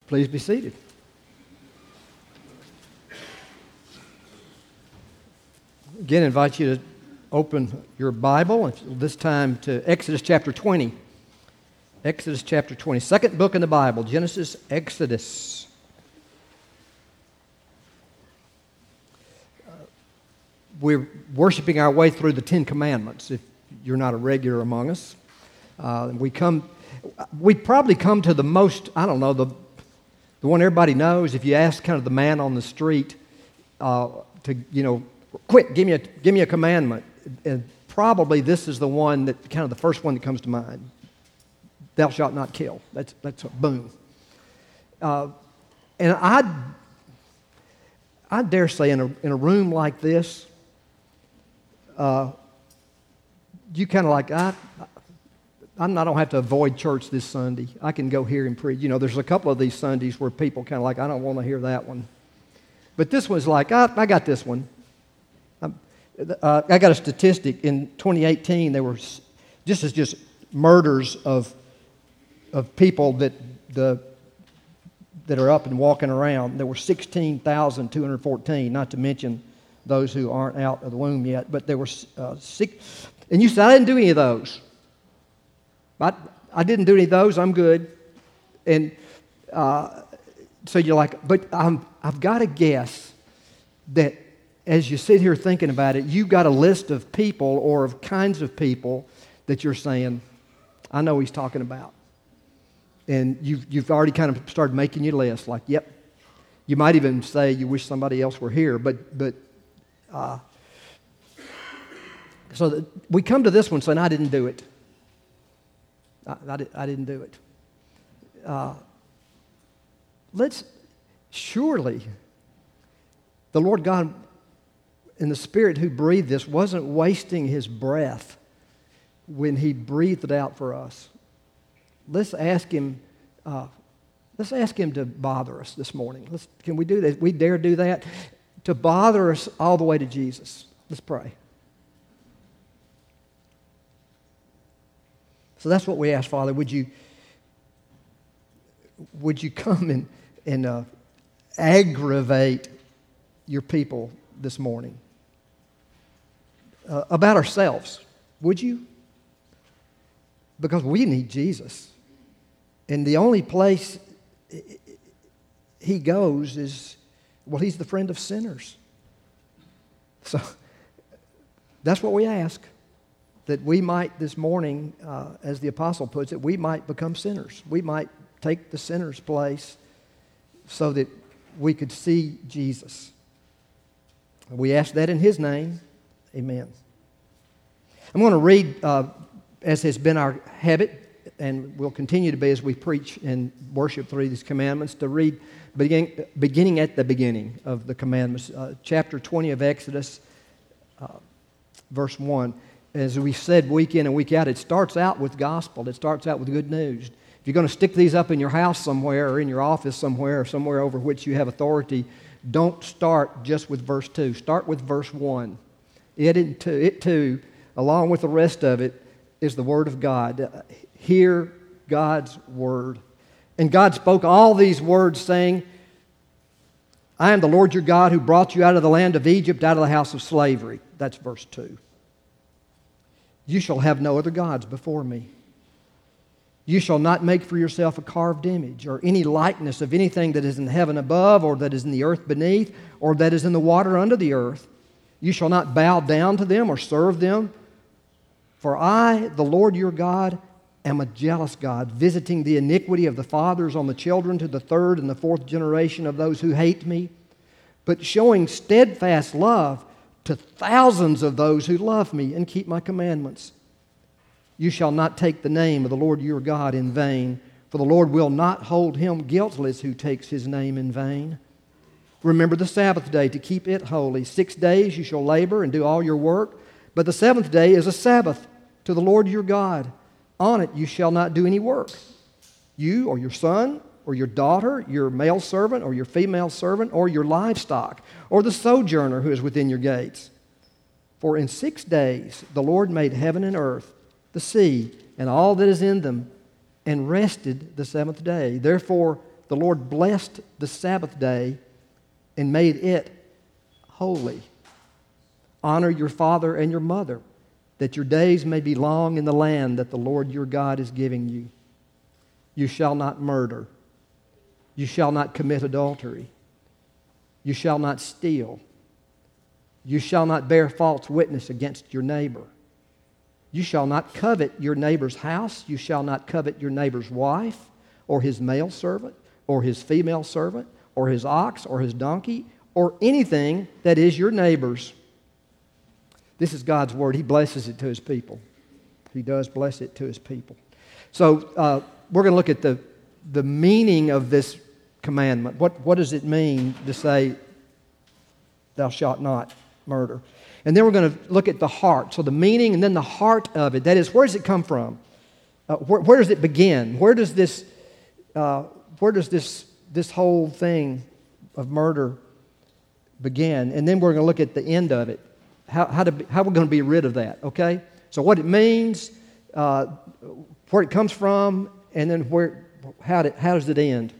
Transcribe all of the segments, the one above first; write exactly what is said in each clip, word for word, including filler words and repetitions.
Please be seated. Again, I invite you to open your Bible, this time to Exodus chapter twenty. Exodus chapter twenty, second book in the Bible, Genesis, Exodus. Uh, we're worshiping our way through the Ten Commandments, if you're not a regular among us. Uh, we come, we probably come to the most, I don't know, the the one everybody knows. If you ask kind of the man on the street uh, to, you know, quick, give me a give me a commandment, and probably this is the one that kind of the first one that comes to mind. Thou shalt not kill. That's that's a boom. Uh, and I I dare say in a in a room like this, uh, you kind of like I. I'm not, I don't have to avoid church this Sunday. I can go here and preach. You know, there's a couple of these Sundays where people kind of like, I don't want to hear that one. But this one's like, I, I got this one. Uh, I got a statistic. In twenty eighteen, there were just as just murders of of people that the that are up and walking around. There were sixteen thousand two hundred fourteen, not to mention those who aren't out of the womb yet. But there were uh, six. And you said, I didn't do any of those. I, I didn't do any of those. I'm good. And uh, so you're like, but I'm, I've got to guess that as you sit here thinking about it, you've got a list of people or of kinds of people that you're saying, I know he's talking about. And you've, you've already kind of started making your list, like, yep. You might even say you wish somebody else were here. But, but uh, so that we come to this one saying, I didn't do it. I, I, I didn't do it. Uh, let's, surely, the Lord God and the Spirit who breathed this wasn't wasting His breath when He breathed it out for us. Let's ask Him, uh, let's ask Him to bother us this morning. Let's, can we do that? We dare do that? To bother us all the way to Jesus. Let's pray. So that's what we ask, Father. Would you, would you come and, and uh, aggravate your people this morning uh, about ourselves? Would you? Because we need Jesus. And the only place He goes is, well, He's the friend of sinners. So that's what we ask. That we might this morning, uh, as the apostle puts it, we might become sinners. We might take the sinner's place so that we could see Jesus. We ask that in His name. Amen. I'm going to read, uh, as has been our habit, and will continue to be as we preach and worship through these commandments, to read begin, beginning at the beginning of the commandments, uh, chapter twenty of Exodus, uh, verse one. As we said week in and week out, it starts out with gospel. It starts out with good news. If you're going to stick these up in your house somewhere or in your office somewhere or somewhere over which you have authority, don't start just with verse two. Start with verse one. It, it, too, it too, along with the rest of it, is the Word of God. Hear God's Word. And God spoke all these words saying, I am the Lord your God who brought you out of the land of Egypt, out of the house of slavery. That's verse two. You shall have no other gods before me. You shall not make for yourself a carved image or any likeness of anything that is in heaven above or that is in the earth beneath or that is in the water under the earth. You shall not bow down to them or serve them. For I, the Lord your God, am a jealous God, visiting the iniquity of the fathers on the children to the third and the fourth generation of those who hate me, but showing steadfast love to thousands of those who love me and keep my commandments. You shall not take the name of the Lord your God in vain, for the Lord will not hold him guiltless who takes His name in vain. Remember the Sabbath day to keep it holy. Six days you shall labor and do all your work, but the seventh day is a Sabbath to the Lord your God. On it you shall not do any work. You or your son or your daughter, your male servant or your female servant, or your livestock, or the sojourner who is within your gates. For in six days the Lord made heaven and earth, the sea, and all that is in them, and rested the seventh day. Therefore the Lord blessed the Sabbath day and made it holy. Honor your father and your mother, that your days may be long in the land that the Lord your God is giving you. You shall not murder. You shall not commit adultery. You shall not steal. You shall not bear false witness against your neighbor. You shall not covet your neighbor's house. You shall not covet your neighbor's wife, or his male servant, or his female servant, or his ox, or his donkey, or anything that is your neighbor's. This is God's word. He blesses it to his people. He does bless it to his people. So uh, we're going to look at the, the meaning of this commandment. What, what does it mean to say, thou shalt not murder? And then we're going to look at the heart. So the meaning and then the heart of it. That is, where does it come from? Uh, where, where does it begin? Where does this, uh, where does this, this whole thing of murder begin? And then we're going to look at the end of it. How, how, to be, how we're going to be rid of that, okay? So what it means, uh, where it comes from, and then where, how, to, how does it end?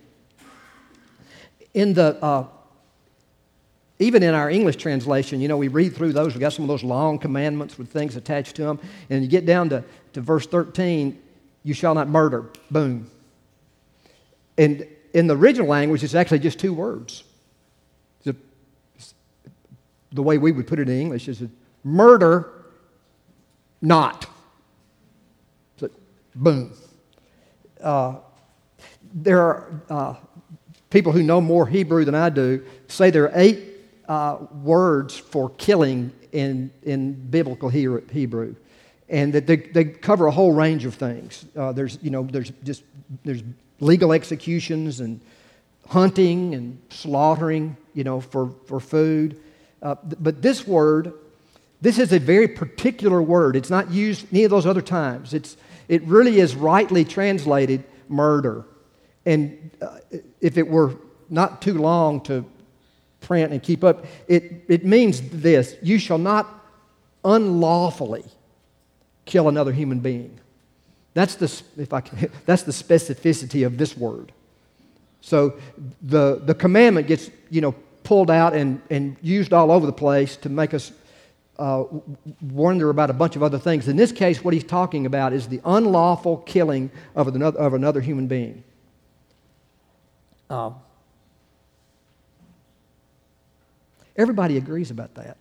In the, uh, even in our English translation, you know, we read through those. We got some of those long commandments with things attached to them. And you get down to, to verse thirteen, you shall not murder. Boom. And in the original language, it's actually just two words. The, the way we would put it in English is murder not. So, boom. Uh, there are uh, people who know more Hebrew than I do say there are eight uh, words for killing in, in biblical Hebrew, and that they, they cover a whole range of things. Uh, there's, you know, there's just there's legal executions and hunting and slaughtering, you know, for, for food. Uh, but this word, this is a very particular word. It's not used any of those other times. It's it really is rightly translated murder. And uh, if it were not too long to print and keep up, it, it means this: you shall not unlawfully kill another human being. That's the, if I can, that's the specificity of this word. So the, the commandment gets, you know, pulled out and, and used all over the place to make us uh, wonder about a bunch of other things. In this case, what he's talking about is the unlawful killing of another, of another human being. Uh, everybody agrees about that.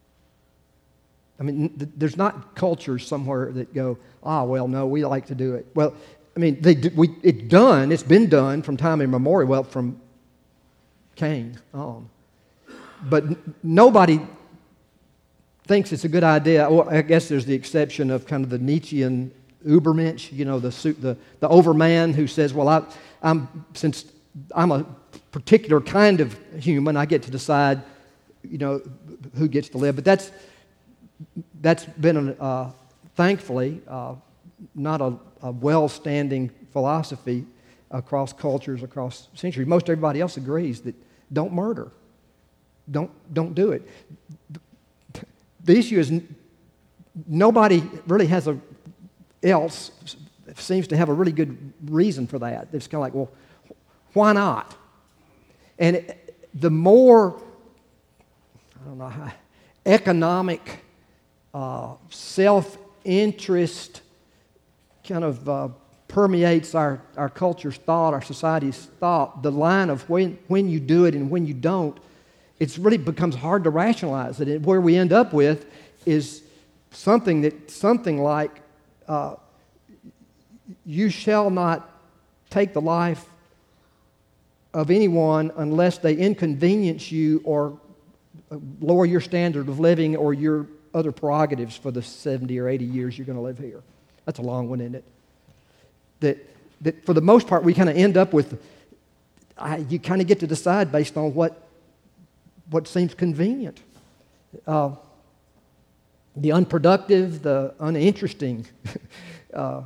I mean, th- there's not cultures somewhere that go, ah, well, no, we like to do it. Well, I mean, they do, we, it's done. It's been done from time immemorial, well, from Cain on. But n- nobody thinks it's a good idea. Well, I guess there's the exception of kind of the Nietzschean Übermensch, you know, the the, the overman who says, well, I, I'm since I'm a particular kind of human, I get to decide, you know, who gets to live. But that's that's been, uh, thankfully, uh, not a, a well-standing philosophy across cultures, across centuries. Most everybody else agrees that don't murder. Don't don't do it. The issue is n- nobody really has a else seems to have a really good reason for that. It's kind of like, well, why not? And it, the more, I don't know, how, economic, uh, self-interest kind of uh, permeates our, our culture's thought, our society's thought, the line of when, when you do it and when you don't, it really becomes hard to rationalize it. And where we end up with is something that something like, uh, you shall not take the life of anyone unless they inconvenience you or lower your standard of living or your other prerogatives for the seventy or eighty years you're going to live here. That's a long one, isn't it? That, that for the most part, we kind of end up with, I, you kind of get to decide based on what what seems convenient. Uh, the unproductive, the uninteresting. uh,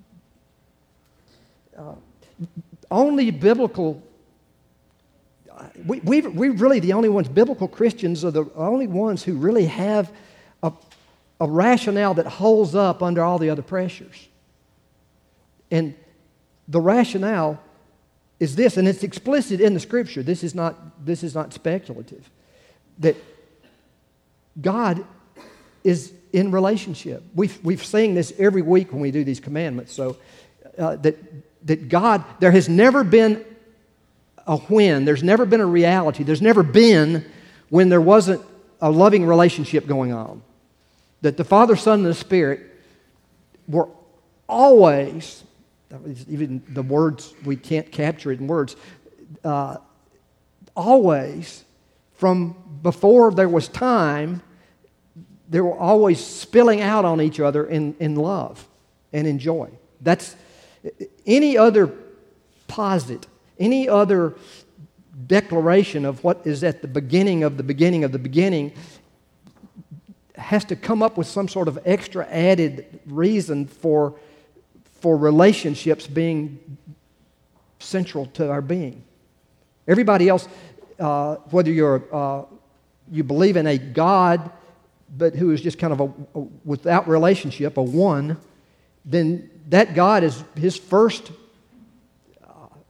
uh, only biblical, we, we, we're really the only ones, biblical Christians are the only ones who really have a, a rationale that holds up under all the other pressures. And the rationale is this, and it's explicit in the Scripture. This is not, this is not speculative. That God is in relationship. We've, we've seen this every week when we do these commandments. So uh, that, that God, there has never been a when, there's never been a reality, there's never been when there wasn't a loving relationship going on. That the Father, Son, and the Spirit were always, even the words, we can't capture it in words, uh, always, from before there was time, they were always spilling out on each other in, in love and in joy. That's any other posit, any other declaration of what is at the beginning of the beginning of the beginning has to come up with some sort of extra added reason for, for relationships being central to our being. Everybody else, uh, whether you're uh, you believe in a God, but who is just kind of a, a without relationship, a one, then that God is his first uh,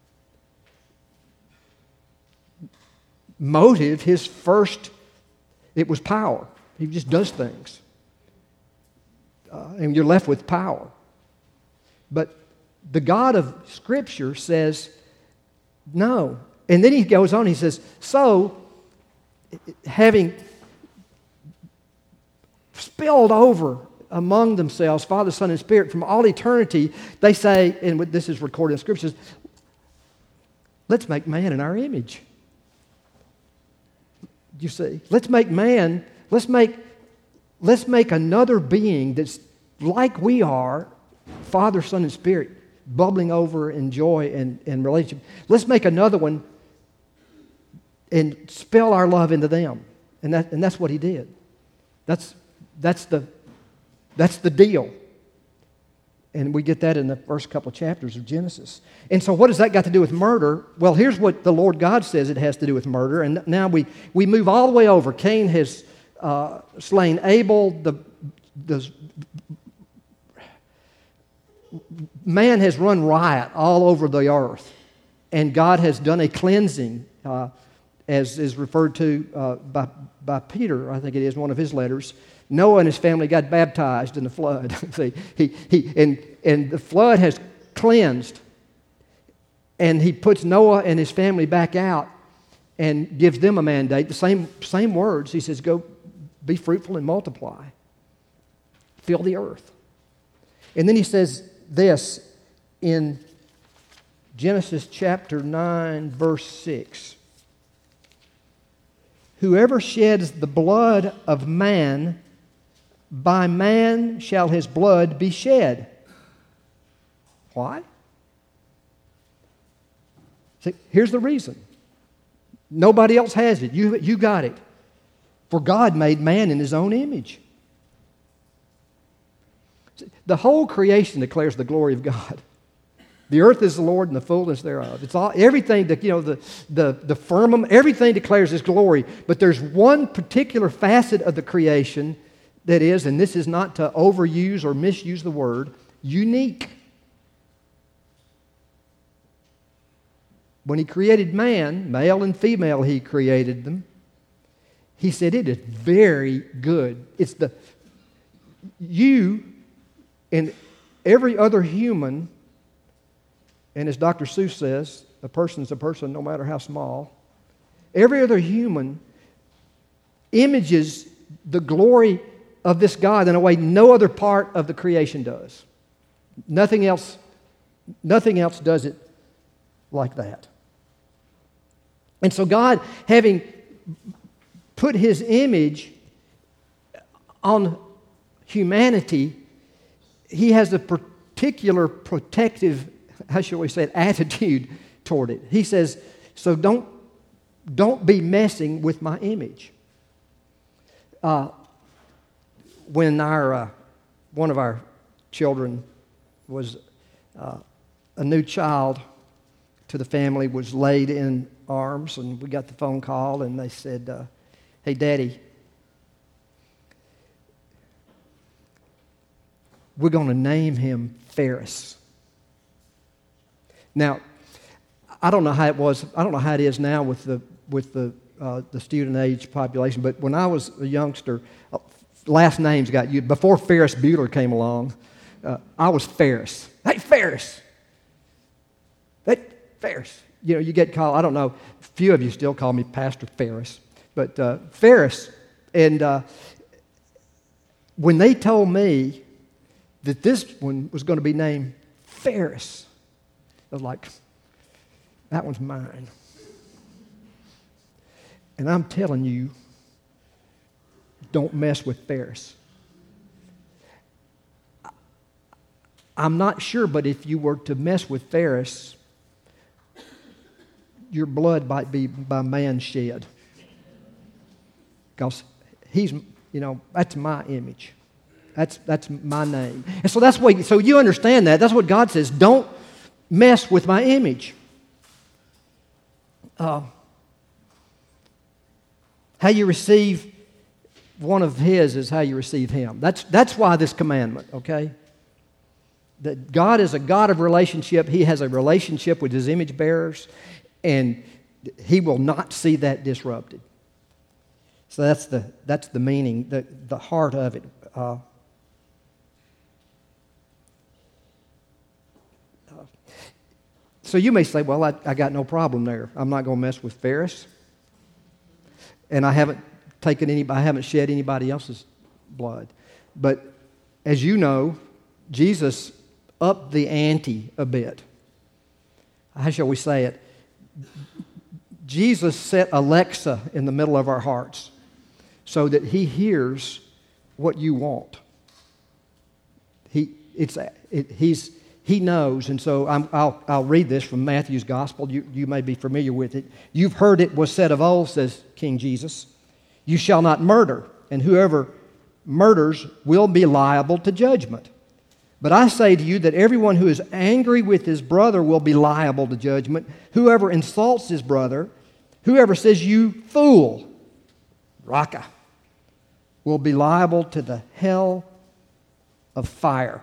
motive, his first, it was power. He just does things. Uh, and you're left with power. But the God of Scripture says, no. And then he goes on, he says, so, having spilled over among themselves, Father, Son, and Spirit, from all eternity, they say, and this is recorded in Scriptures, let's make man in our image. You see, let's make man, let's make, let's make another being that's like we are, Father, Son, and Spirit, bubbling over in joy and, and relationship. Let's make another one and spill our love into them. And that and that's what he did. That's that's the that's the deal. And we get that in the first couple of chapters of Genesis. And so what has that got to do with murder? Well, here's what the Lord God says it has to do with murder. And now we, we move all the way over. Cain has uh, slain Abel. The, the man has run riot all over the earth. And God has done a cleansing, uh, as is referred to uh, by, by Peter, I think it is, one of his letters. Noah and his family got baptized in the flood. See, he, he, and, and the flood has cleansed. And he puts Noah and his family back out and gives them a mandate. The same, same words. He says, go be fruitful and multiply. Fill the earth. And then he says this in Genesis chapter nine, verse six. Whoever sheds the blood of man, by man shall his blood be shed. Why? See, here's the reason. Nobody else has it. You, you got it. For God made man in his own image. See, the whole creation declares the glory of God. The earth is the Lord and the fullness thereof. It's all everything that, you know, the, the, the firmament, everything declares his glory. But there's one particular facet of the creation that is, and this is not to overuse or misuse the word, unique. When he created man, male and female, he created them. He said it is very good. It's the, you and every other human, and as Doctor Seuss says, a person is a person no matter how small. Every other human images the glory of this God in a way no other part of the creation does. Nothing else, nothing else does it like that. And so God, having put his image on humanity, he has a particular protective, how shall we say it, attitude toward it. He says, so don't, don't be messing with my image. Uh, when our, uh, one of our children was uh, a new child to the family, was laid in arms, and we got the phone call, and they said, uh, hey, Daddy, we're going to name him Ferris. Now, I don't know how it was. I don't know how it is now with the with the uh, the student age population. But when I was a youngster, uh, last names got used. Before Ferris Bueller came along, uh, I was Ferris. Hey, Ferris. Hey, Ferris. You know, you get called. I don't know. A few of you still call me Pastor Ferris, but uh, Ferris. And uh, when they told me that this one was going to be named Ferris, I was like, that one's mine. And I'm telling you, don't mess with Ferris. I'm not sure, but if you were to mess with Ferris, your blood might be by man shed. Because he's, you know, that's my image. That's that's my name. And so that's what, so you understand that. That's what God says. Don't mess with my image. Uh, how you receive one of His is how you receive Him. That's, that's why this commandment, okay? That God is a God of relationship. He has a relationship with His image bearers, and He will not see that disrupted. So that's the, that's the meaning, the, the heart of it. Uh, So you may say, well, I, I got no problem there. I'm not going to mess with Ferris. And I haven't taken any, I haven't shed anybody else's blood. But as you know, Jesus upped the ante a bit. How shall we say it? Jesus set Alexa in the middle of our hearts so that He hears what you want. He, it's, it, he's... He knows, and so I'm, I'll, I'll read this from Matthew's Gospel. You, you may be familiar with it. You've heard it was said of old, says King Jesus, you shall not murder, and whoever murders will be liable to judgment. But I say to you that everyone who is angry with his brother will be liable to judgment. Whoever insults his brother, whoever says you fool, raka, will be liable to the hell of fire.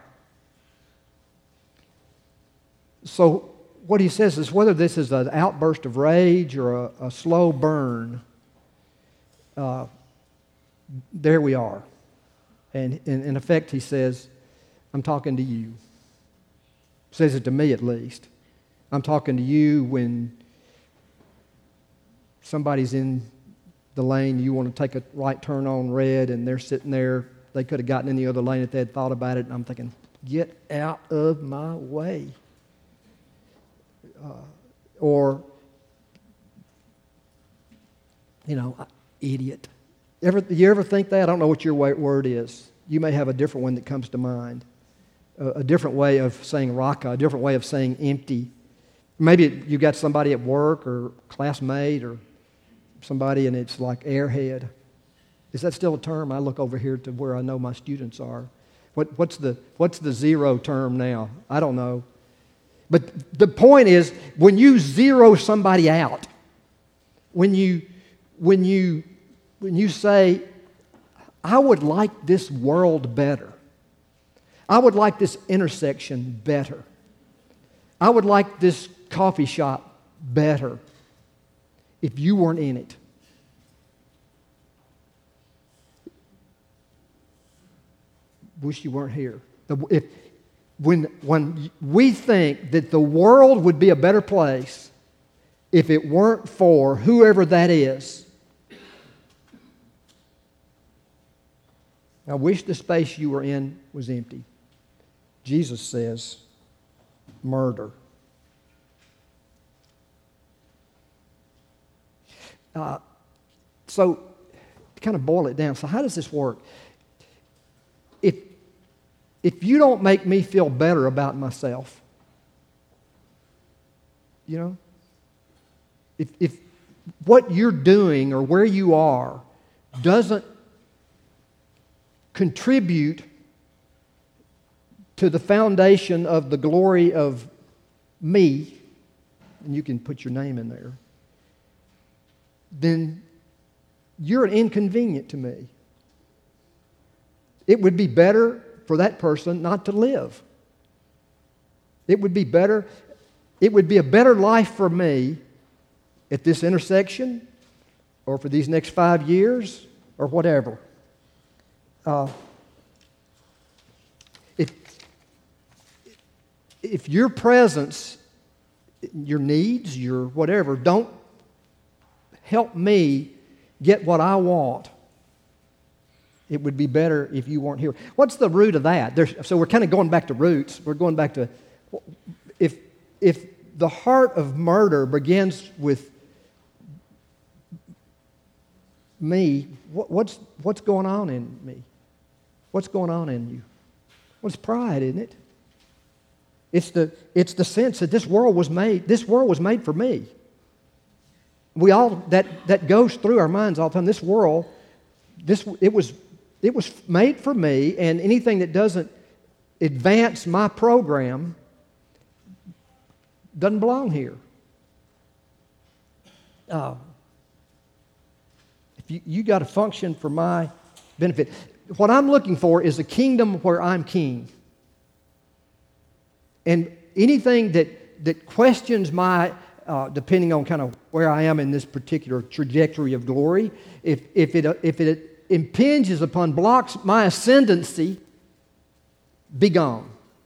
So what he says is whether this is an outburst of rage or a, a slow burn, uh, there we are. And in, in effect, he says, I'm talking to you. Says it to me at least. I'm talking to you when somebody's in the lane, you want to take a right turn on red, and they're sitting there. They could have gotten in the other lane if they had thought about it. And I'm thinking, get out of my way. Uh, or, you know, idiot. Ever, you ever think that? I don't know what your word is. You may have a different one that comes to mind. A, a different way of saying raka, a different way of saying empty. Maybe you got somebody at work or classmate or somebody and it's like airhead. Is that still a term? I look over here to where I know my students are. What, what's the, what's the zero term now? I don't know. But the point is, when you zero somebody out, when you, when you, when you say, I would like this world better. I would like this intersection better. I would like this coffee shop better if you weren't in it. Wish you weren't here. If, When, when we think that the world would be a better place if it weren't for whoever that is, I wish the space you were in was empty. Jesus says, murder. Uh, so, to kind of boil it down, so how does this work? If If you don't make me feel better about myself, you know, if, if what you're doing or where you are doesn't contribute to the foundation of the glory of me, and you can put your name in there, then you're an inconvenient to me. It would be better for that person not to live. It would be better it would be a better life for me at this intersection or for these next five years or whatever. Uh, if, if your presence, your needs, your whatever, don't help me get what I want, it would be better if you weren't here. What's the root of that? There's, so we're kind of going back to roots. We're going back to, if, if the heart of murder begins with me, what, what's, what's going on in me? What's going on in you? Well, it's pride, isn't it? It's the, it's the sense that this world was made, this world was made for me. We all, that, that goes through our minds all the time. This world, this, it was, it was made for me, and anything that doesn't advance my program doesn't belong here. Uh, if you, you got to function for my benefit. What I'm looking for is a kingdom where I'm king. And anything that, that questions my, uh, depending on kind of where I am in this particular trajectory of glory, if, if, it, if it impinges upon, blocks my ascendancy, be gone.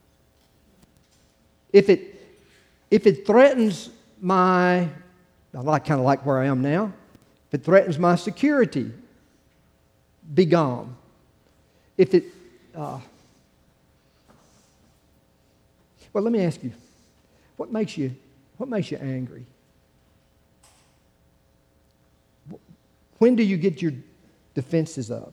If it, if it threatens my, I like, kind of like where I am now, if it threatens my security, be gone. If it, uh, well, let me ask you, what makes you, what makes you angry? When do you get your defenses up?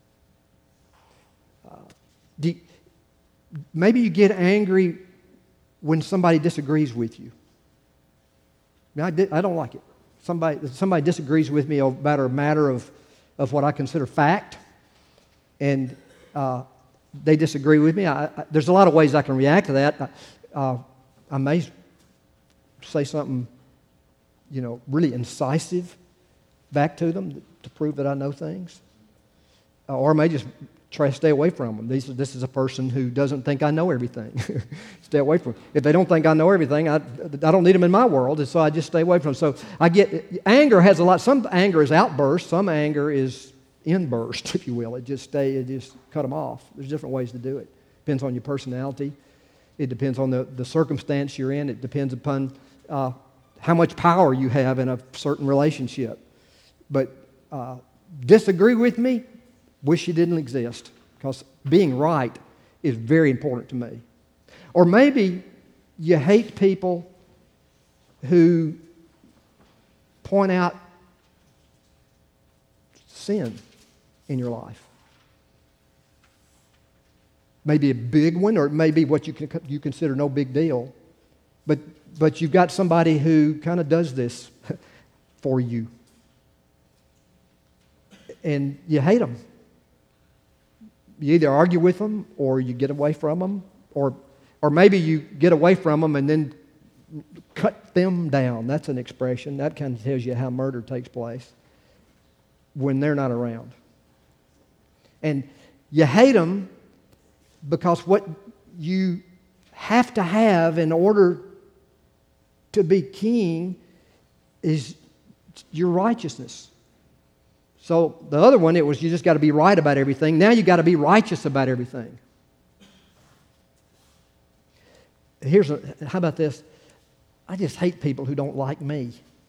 Uh, do you, maybe you get angry when somebody disagrees with you. Now, I, di- I don't like it. Somebody, somebody disagrees with me about a matter of, of what I consider fact, and uh, they disagree with me. I, I, there's a lot of ways I can react to that. Uh, I may say something, you know, really incisive back to them to prove that I know things. Uh, or I may just try to stay away from them. These, this is a person who doesn't think I know everything. Stay away from them. If they don't think I know everything, I, I don't need them in my world, and so I just stay away from them. So I get, anger has a lot, some anger is outburst, some anger is inburst, if you will. It just stay, it just cut them off. There's different ways to do it. Depends on your personality. It depends on the, the circumstance you're in. It depends upon uh, how much power you have in a certain relationship. But uh, disagree with me, wish you didn't exist, because being right is very important to me. Or maybe you hate people who point out sin in your life. Maybe a big one, or it may be what you can, you consider no big deal. But, but you've got somebody who kind of does this for you. And you hate them. You either argue with them, or you get away from them, or, or maybe you get away from them and then cut them down. That's an expression. That kind of tells you how murder takes place when they're not around. And you hate them because what you have to have in order to be king is your righteousness. So the other one, it was you just got to be right about everything. Now you got to be righteous about everything. Here's a, how about this? I just hate people who don't like me.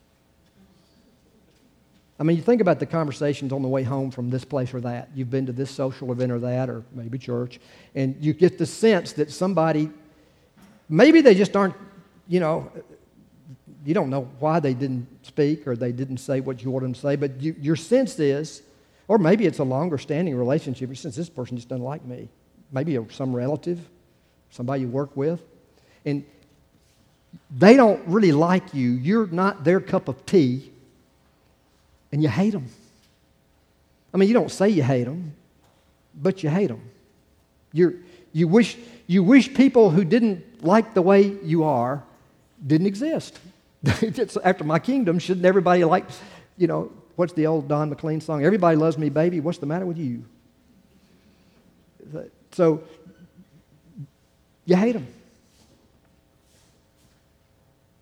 I mean, you think about the conversations on the way home from this place or that. You've been to this social event or that, or maybe church, and you get the sense that somebody, maybe they just aren't, you know, you don't know why they didn't speak or they didn't say what you wanted them to say, but you, your sense is, or maybe it's a longer standing relationship, your sense this person just doesn't like me. Maybe some relative, somebody you work with, and they don't really like you. You're not their cup of tea, and you hate them. I mean, you don't say you hate them, but you hate them. You're, you wish, you wish people who didn't like the way you are didn't exist. After my kingdom, shouldn't everybody like, you know, what's the old Don McLean song? Everybody loves me, baby. What's the matter with you? So, you hate them.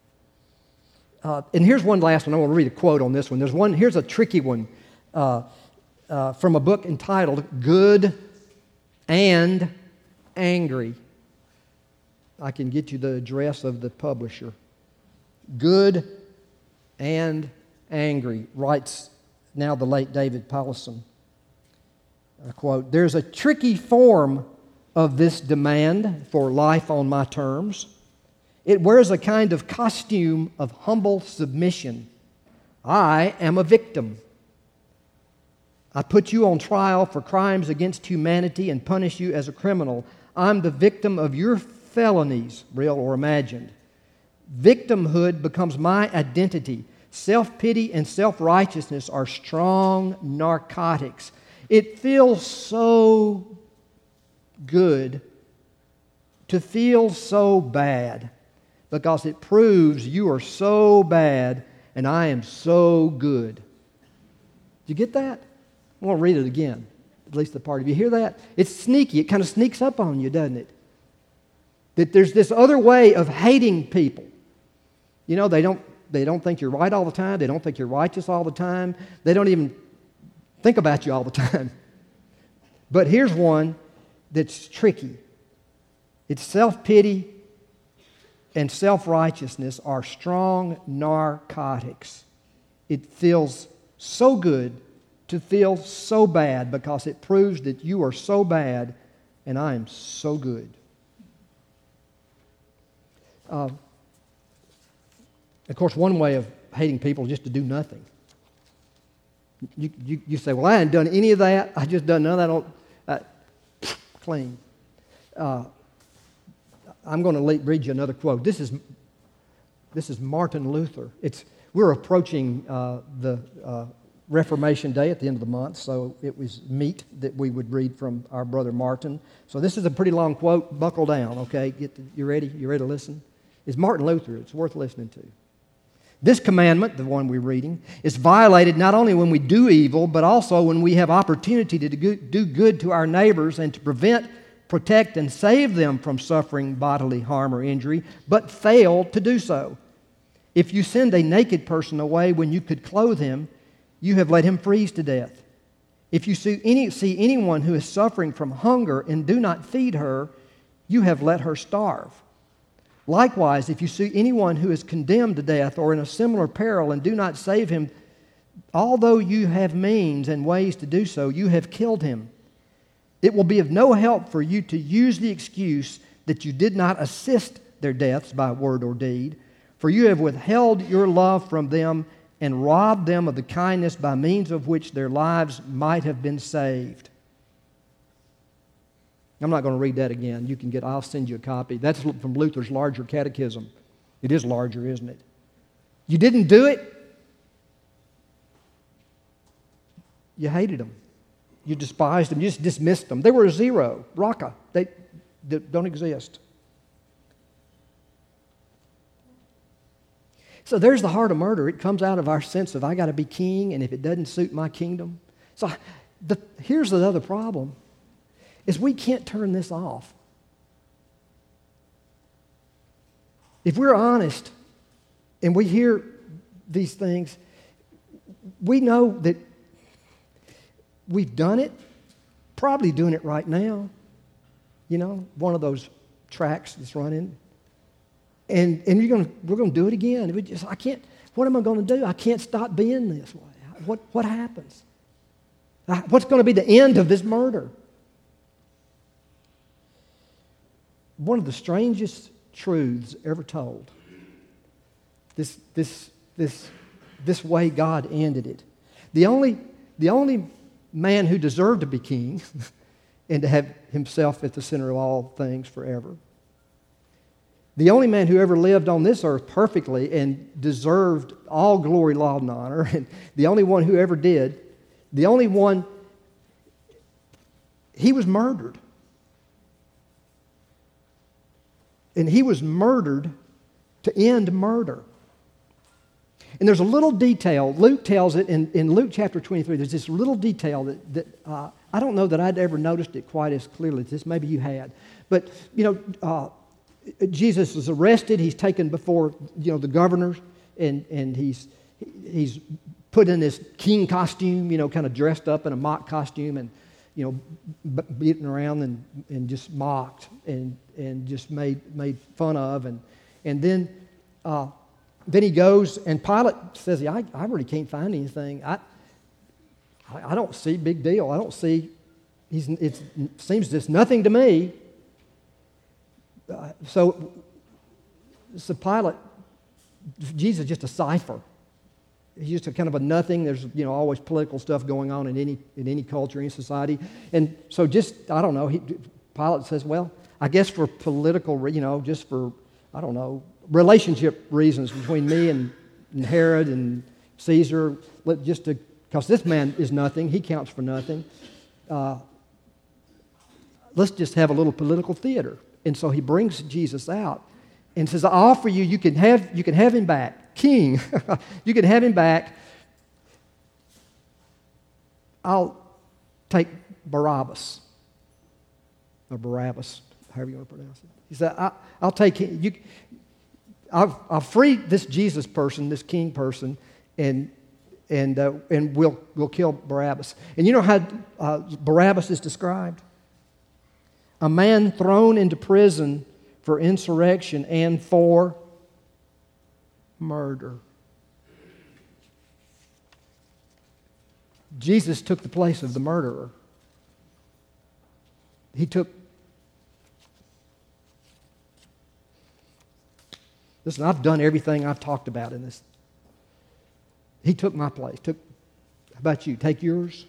uh, and here's one last one. I want to read a quote on this one. There's one, here's a tricky one uh, uh, from a book entitled Good and Angry. I can get you the address of the publisher. Good and Angry, writes now the late David Powlison. I quote, "There's a tricky form of this demand for life on my terms. It wears a kind of costume of humble submission. I am a victim. I put you on trial for crimes against humanity and punish you as a criminal. I'm the victim of your felonies, real or imagined. Victimhood becomes my identity. Self-pity and self-righteousness are strong narcotics. It feels so good to feel so bad because it proves you are so bad and I am so good." Did you get that? I want to read it again, at least the part of you. Hear that? It's sneaky. It kind of sneaks up on you, doesn't it? That there's this other way of hating people. You know, they don't, they don't think you're right all the time. They don't think you're righteous all the time. They don't even think about you all the time. But here's one that's tricky. It's self-pity and self-righteousness are strong narcotics. It feels so good to feel so bad because it proves that you are so bad and I am so good. Uh, of course, one way of hating people is just to do nothing. You, you, you say, well, I hadn't done any of that. I just done none of that. Uh, clean. Uh, I'm going to read you another quote. This is this is Martin Luther. It's we're approaching uh, the uh, Reformation Day at the end of the month, so it was meet that we would read from our brother Martin. So this is a pretty long quote. Buckle down, okay? Get the, you ready? You ready to listen? It's Martin Luther. It's worth listening to. "This commandment," the one we're reading, "is violated not only when we do evil, but also when we have opportunity to do good to our neighbors and to prevent, protect, and save them from suffering bodily harm or injury, but fail to do so. If you send a naked person away when you could clothe him, you have let him freeze to death. If you see, any, see anyone who is suffering from hunger and do not feed her, you have let her starve. Likewise, if you see anyone who is condemned to death or in a similar peril and do not save him, although you have means and ways to do so, you have killed him. It will be of no help for you to use the excuse that you did not assist their deaths by word or deed, for you have withheld your love from them and robbed them of the kindness by means of which their lives might have been saved." I'm not going to read that again. You can get, I'll send you a copy. That's from Luther's Larger Catechism. It is larger, isn't it? You didn't do it. You hated them. You despised them. You just dismissed them. They were a zero, raka. They, they don't exist. So there's the heart of murder. It comes out of our sense of I got to be king, and if it doesn't suit my kingdom. So the, here's the other problem, is we can't turn this off. If we're honest and we hear these things, we know that we've done it, probably doing it right now. You know, one of those tracks that's running. And, and you're gonna, we're going to do it again. We just, I can't, what am I going to do? I can't stop being this way. What, what happens? What's going to be the end of this murder? One of the strangest truths ever told. This, this, this, this way God ended it. The only, the only man who deserved to be king and to have himself at the center of all things forever. The only man who ever lived on this earth perfectly and deserved all glory, laud, and honor, and the only one who ever did, the only one, he was murdered. And he was murdered to end murder. And there's a little detail, Luke tells it in, in Luke chapter twenty-three, there's this little detail that, that uh, I don't know that I'd ever noticed it quite as clearly as this. Maybe you had. But, you know, uh, Jesus is arrested. He's taken before, you know, the governors and, and he's, he's put in this king costume, you know, kind of dressed up in a mock costume and, you know, b- beaten around and, and just mocked and, and just made, made fun of. And, and then, uh, then he goes, and Pilate says, I, I really can't find anything. I, I, I don't see big deal. I don't see, he's, it seems just nothing to me. Uh, so, so Pilate, Jesus is just a cipher. He's just a kind of a nothing. There's, you know, always political stuff going on in any in any culture, any society. And so just, I don't know, he, Pilate says, well, I guess for political, you know, just for, I don't know, relationship reasons between me and, and Herod and Caesar, just to, because this man is nothing, he counts for nothing. Uh, let's just have a little political theater. And so he brings Jesus out and says, I offer you, you can have, you can have him back. King, you can have him back. I'll take Barabbas, or Barabbas, however you want to pronounce it. He said, I, I'll take him. You, I'll, I'll free this Jesus person, this king person, and and uh, and we'll we'll kill Barabbas. And you know how uh, Barabbas is described? A man thrown into prison for insurrection and for murder. Jesus took the place of the murderer. He took, listen, I've done everything I've talked about in this. He took my place. Took, how about you? Take yours.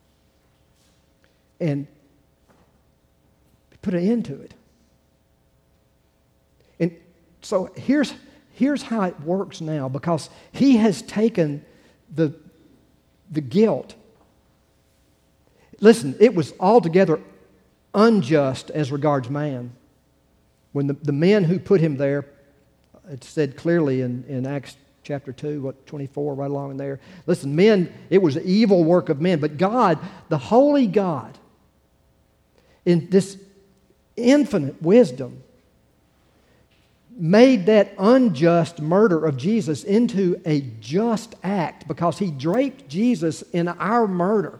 And put an end to it. And so here's Here's how it works now, because he has taken the, the guilt. Listen, it was altogether unjust as regards man. When the, the men who put him there, it said clearly in, in Acts chapter two, what, twenty-four, right along in there. Listen, men, it was the evil work of men, but God, the holy God, in this infinite wisdom, made that unjust murder of Jesus into a just act because he draped Jesus in our murder.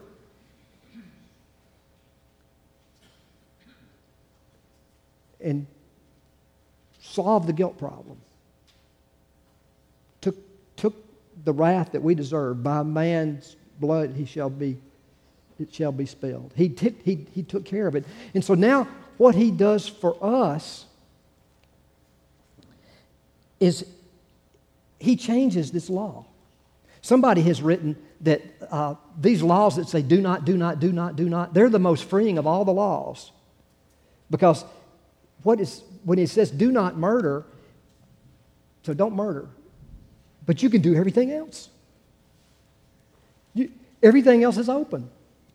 And solved the guilt problem. Took, took the wrath that we deserve. By man's blood he shall be, it shall be spilled. He, t- he, he took care of it. And so now what he does for us is he changes this law. Somebody has written that uh, these laws that say do not, do not, do not, do not, they're the most freeing of all the laws. Because what is when it says do not murder, so don't murder, but you can do everything else. You, everything else is open.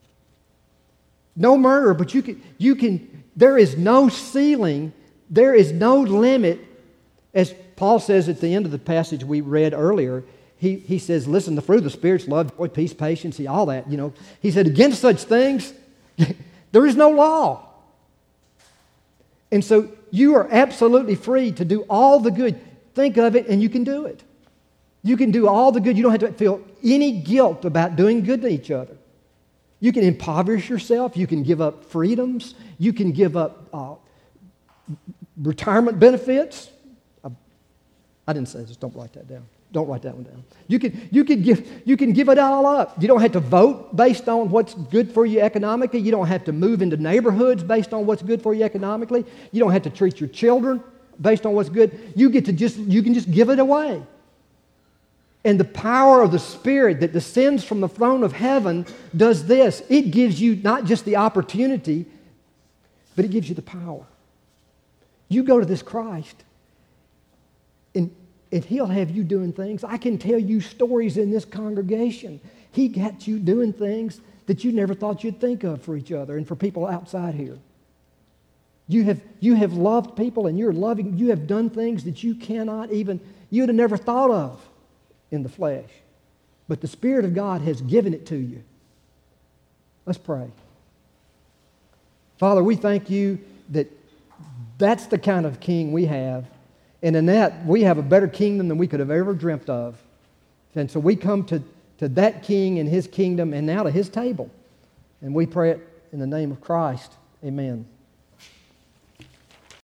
No murder, but you can, you can, there is no ceiling, there is no limit. As Paul says at the end of the passage we read earlier, he, he says, listen, the fruit of the Spirit's love, joy, peace, patience, all that, you know. He said, against such things, there is no law. And so you are absolutely free to do all the good. Think of it and you can do it. You can do all the good. You don't have to feel any guilt about doing good to each other. You can impoverish yourself. You can give up freedoms. You can give up uh, retirement benefits. I, I didn't say this. Don't write that down. Don't write that one down. You can, you can give, you can give it all up. You don't have to vote based on what's good for you economically. You don't have to move into neighborhoods based on what's good for you economically. You don't have to treat your children based on what's good. You get to just, you can just give it away. And the power of the Spirit that descends from the throne of heaven does this. It gives you not just the opportunity, but it gives you the power. You go to this Christ, and, and He'll have you doing things. I can tell you stories in this congregation. He got you doing things that you never thought you'd think of for each other and for people outside here. You have, you have loved people, and you're loving, you have done things that you cannot even, you'd have never thought of in the flesh. But the Spirit of God has given it to you. Let's pray. Father, we thank you that that's the kind of King we have. And in that, we have a better kingdom than we could have ever dreamt of. And so we come to, to that King and His kingdom and now to His table. And we pray it in the name of Christ. Amen.